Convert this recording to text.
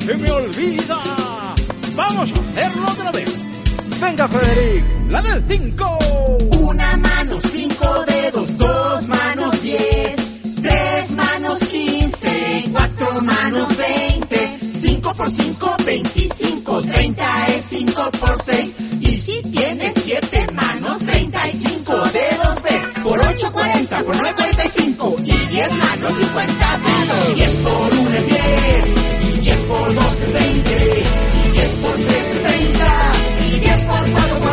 se me olvida. Vamos a hacerlo otra vez. Venga, Federic, la del 5. Una mano, 5 dedos, 2 manos, 10, 3 manos, 15, 4 manos, 20, 5 por 5, 25, 30 es 5 por 6. Y si tienes 7 manos, 35 dedos ves. Por 8, 40, por 9, 45. Y 10 manos, 50 dedos. 10 por 1 es 10. Y 10 por 2 es 20. Y 10 por 3 es 30. Y 10 por 4,